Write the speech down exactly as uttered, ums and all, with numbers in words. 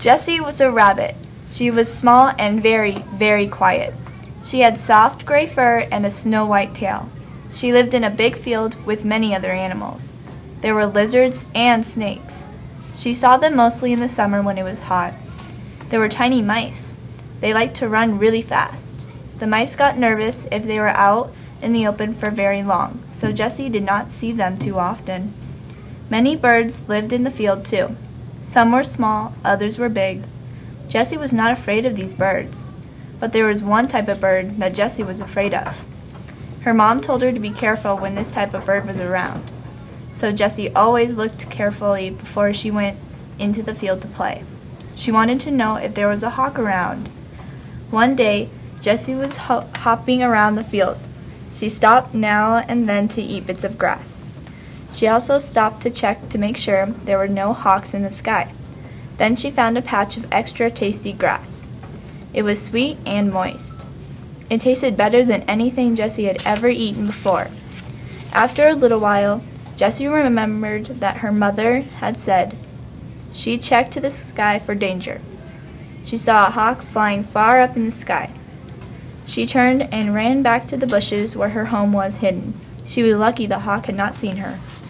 Jessie was a rabbit. She was small and very, very quiet. She had soft gray fur and a snow-white tail. She lived in a big field with many other animals. There were lizards and snakes. She saw them mostly in the summer when it was hot. There were tiny mice. They liked to run really fast. The mice got nervous if they were out in the open for very long, so Jessie did not see them too often. Many birds lived in the field too. Some were small, others were big. Jessie was not afraid of these birds, but there was one type of bird that Jessie was afraid of. Her mom told her to be careful when this type of bird was around, so Jessie always looked carefully before she went into the field to play. She wanted to know if there was a hawk around. One day, Jessie was ho hopping around the field. She stopped now and then to eat bits of grass. She also stopped to check to make sure there were no hawks in the sky. Then she found a patch of extra tasty grass. It was sweet and moist. It tasted better than anything Jessie had ever eaten before. After a little while, Jessie remembered that her mother had said she checked to the sky for danger. She saw a hawk flying far up in the sky. She turned and ran back to the bushes where her home was hidden. She was lucky the hawk had not seen her.